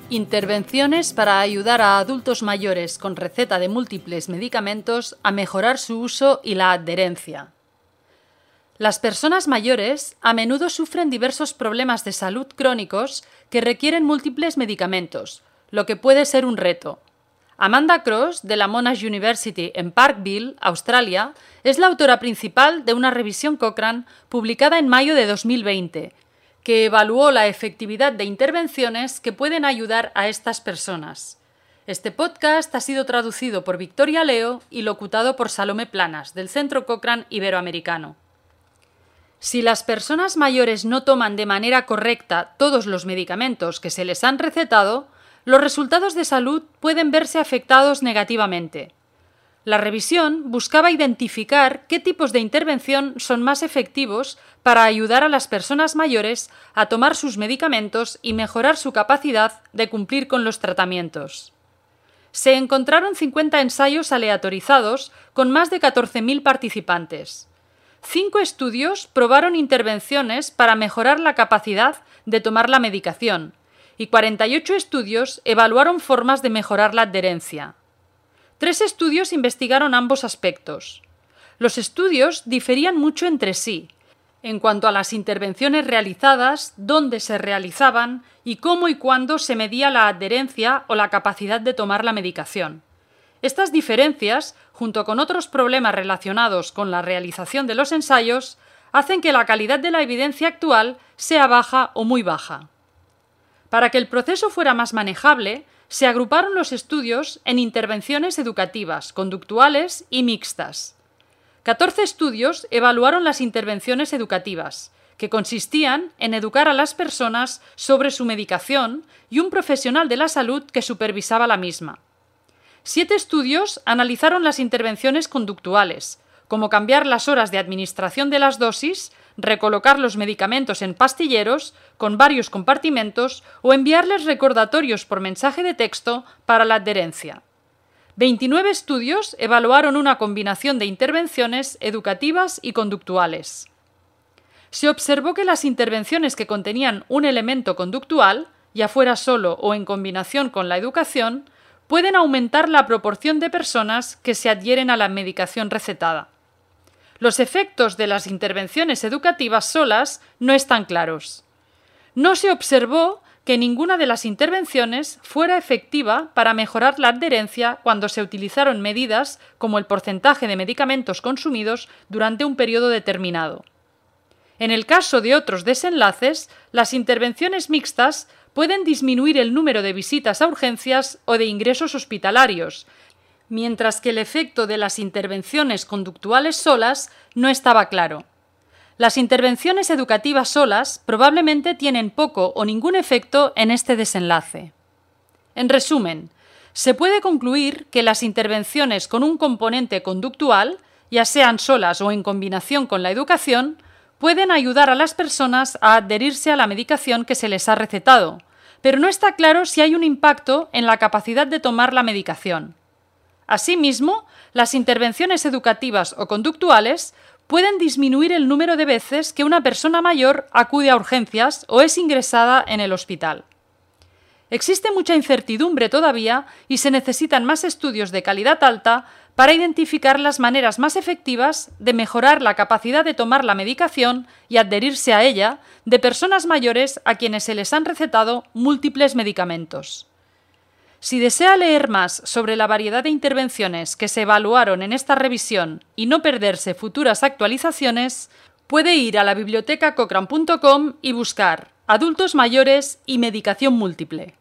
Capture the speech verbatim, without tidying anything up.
Intervenciones para ayudar a adultos mayores con receta de múltiples medicamentos a mejorar su uso y la adherencia. Las personas mayores a menudo sufren diversos problemas de salud crónicos que requieren múltiples medicamentos, lo que puede ser un reto. Amanda Cross, de la Monash University en Parkville, Australia, es la autora principal de una revisión Cochrane publicada en mayo de dos mil veinte, que evaluó la efectividad de intervenciones que pueden ayudar a estas personas. Este podcast ha sido traducido por Victoria Leo y locutado por Salomé Planas, del Centro Cochrane Iberoamericano. Si las personas mayores no toman de manera correcta todos los medicamentos que se les han recetado, los resultados de salud pueden verse afectados negativamente. La revisión buscaba identificar qué tipos de intervención son más efectivos para ayudar a las personas mayores a tomar sus medicamentos y mejorar su capacidad de cumplir con los tratamientos. Se encontraron cincuenta ensayos aleatorizados con más de catorce mil participantes. Cinco estudios probaron intervenciones para mejorar la capacidad de tomar la medicación y cuarenta y ocho estudios evaluaron formas de mejorar la adherencia. Tres estudios investigaron ambos aspectos. Los estudios diferían mucho entre sí, en cuanto a las intervenciones realizadas, dónde se realizaban y cómo y cuándo se medía la adherencia o la capacidad de tomar la medicación. Estas diferencias, junto con otros problemas relacionados con la realización de los ensayos, hacen que la calidad de la evidencia actual sea baja o muy baja. Para que el proceso fuera más manejable, se agruparon los estudios en intervenciones educativas, conductuales y mixtas. catorce estudios evaluaron las intervenciones educativas, que consistían en educar a las personas sobre su medicación y un profesional de la salud que supervisaba la misma. Siete estudios analizaron las intervenciones conductuales, como cambiar las horas de administración de las dosis, recolocar los medicamentos en pastilleros con varios compartimentos o enviarles recordatorios por mensaje de texto para la adherencia. veintinueve estudios evaluaron una combinación de intervenciones educativas y conductuales. Se observó que las intervenciones que contenían un elemento conductual, ya fuera solo o en combinación con la educación, pueden aumentar la proporción de personas que se adhieren a la medicación recetada. Los efectos de las intervenciones educativas solas no están claros. No se observó que ninguna de las intervenciones fuera efectiva para mejorar la adherencia cuando se utilizaron medidas como el porcentaje de medicamentos consumidos durante un periodo determinado. En el caso de otros desenlaces, las intervenciones mixtas pueden disminuir el número de visitas a urgencias o de ingresos hospitalarios, mientras que el efecto de las intervenciones conductuales solas no estaba claro. Las intervenciones educativas solas probablemente tienen poco o ningún efecto en este desenlace. En resumen, se puede concluir que las intervenciones con un componente conductual, ya sean solas o en combinación con la educación, pueden ayudar a las personas a adherirse a la medicación que se les ha recetado, pero no está claro si hay un impacto en la capacidad de tomar la medicación. Asimismo, las intervenciones educativas o conductuales pueden disminuir el número de veces que una persona mayor acude a urgencias o es ingresada en el hospital. Existe mucha incertidumbre todavía y se necesitan más estudios de calidad alta para identificar las maneras más efectivas de mejorar la capacidad de tomar la medicación y adherirse a ella de personas mayores a quienes se les han recetado múltiples medicamentos. Si desea leer más sobre la variedad de intervenciones que se evaluaron en esta revisión y no perderse futuras actualizaciones, puede ir a la biblioteca cochrane punto com y buscar adultos mayores y medicación múltiple.